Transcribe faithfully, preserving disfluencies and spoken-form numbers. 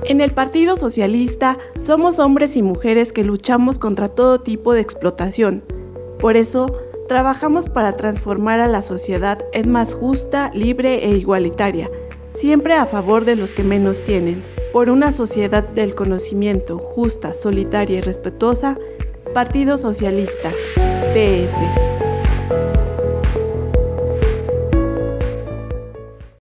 En el Partido Socialista somos hombres y mujeres que luchamos contra todo tipo de explotación. Por eso, trabajamos para transformar a la sociedad en más justa, libre e igualitaria, siempre a favor de los que menos tienen. Por una sociedad del conocimiento, justa, solidaria y respetuosa, Partido Socialista, P S